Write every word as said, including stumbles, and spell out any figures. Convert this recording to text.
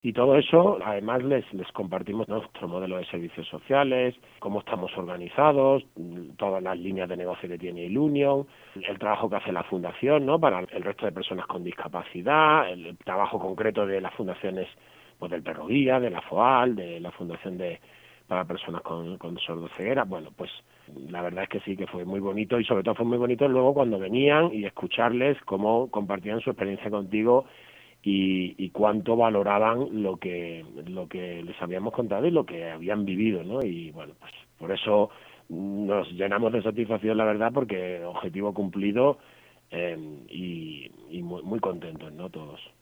Y todo eso, además, les, les compartimos nuestro modelo de servicios sociales, cómo estamos organizados, todas las líneas de negocio que tiene Ilunion, el trabajo que hace la Fundación, ¿no?, para el resto de personas con discapacidad, el trabajo concreto de las fundaciones, pues del Perro Guía, de la FOAL, de la Fundación de para personas con, con sordoceguera. Bueno, pues la verdad es que sí, que fue muy bonito, y sobre todo fue muy bonito luego cuando venían y escucharles cómo compartían su experiencia contigo y, y cuánto valoraban lo que lo que les habíamos contado y lo que habían vivido, ¿no? Y bueno, pues por eso nos llenamos de satisfacción, la verdad, porque objetivo cumplido, eh, y, y muy, muy contentos, ¿no?, todos.